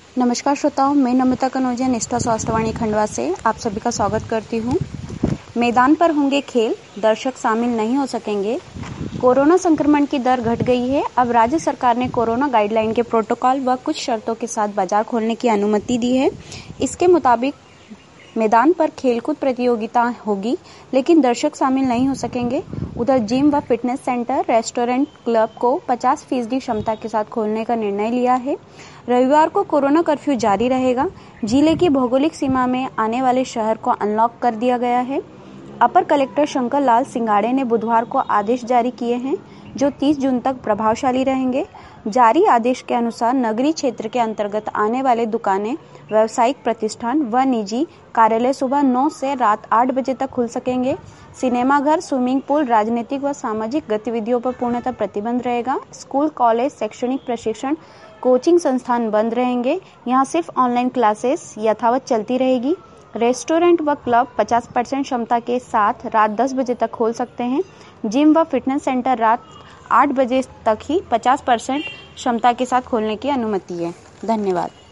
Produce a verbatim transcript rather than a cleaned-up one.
नमस्कार श्रोताओं, मैं नमिता कनौजिया निष्ठा स्वास्थ्यवाणी खंडवा से आप सभी का स्वागत करती हूँ। मैदान पर होंगे खेल, दर्शक शामिल नहीं हो सकेंगे। कोरोना संक्रमण की दर घट गई है। अब राज्य सरकार ने कोरोना गाइडलाइन के प्रोटोकॉल व कुछ शर्तों के साथ बाजार खोलने की अनुमति दी है। इसके मुताबिक मैदान पर खेलकूद प्रतियोगिता होगी, लेकिन दर्शक शामिल नहीं हो सकेंगे। उधर जिम व फिटनेस सेंटर, रेस्टोरेंट, क्लब को पचास फीसदी क्षमता के साथ खोलने का निर्णय लिया है। रविवार को कोरोना कर्फ्यू जारी रहेगा। जिले की भौगोलिक सीमा में आने वाले शहर को अनलॉक कर दिया गया है। अपर कलेक्टर शंकर लाल सिंगाड़े ने बुधवार को आदेश जारी किए हैं, जो तीस जून तक प्रभावशाली रहेंगे। जारी आदेश के अनुसार नगरीय क्षेत्र के अंतर्गत आने वाले दुकानें, व्यावसायिक प्रतिष्ठान व निजी कार्यालय सुबह नौ से रात आठ बजे तक खुल सकेंगे। सिनेमाघर, स्विमिंग पूल, राजनीतिक व सामाजिक गतिविधियों पर पूर्णतः प्रतिबंध रहेगा। स्कूल, कॉलेज, शैक्षणिक प्रशिक्षण, कोचिंग संस्थान बंद रहेंगे। यहाँ सिर्फ ऑनलाइन क्लासेस यथावत चलती रहेगी। रेस्टोरेंट व क्लब पचास परसेंट क्षमता के साथ रात दस बजे तक खोल सकते हैं। जिम व फिटनेस सेंटर रात आठ बजे तक ही पचास परसेंट क्षमता के साथ खोलने की अनुमति है। धन्यवाद।